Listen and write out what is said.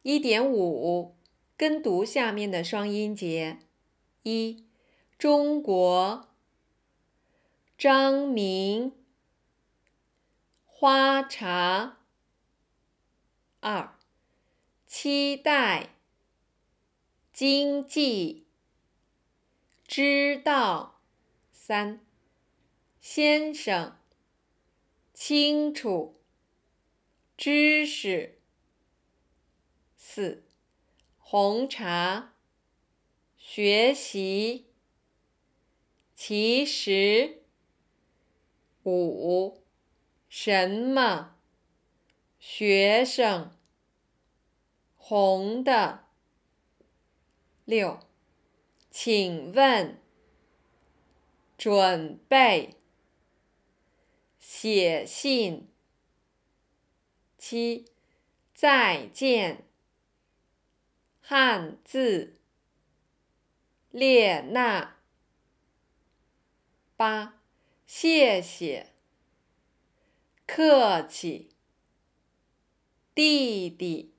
1.5跟读下面的双音节：一、中国、张明、花茶；二、期待、经济、知道；三、先生、清楚、知识；四、红茶、学习、其实；五、什么、学生、红的；六、请问、准备、写信；七、再见、汉字、列那；八、谢谢、客气、弟弟。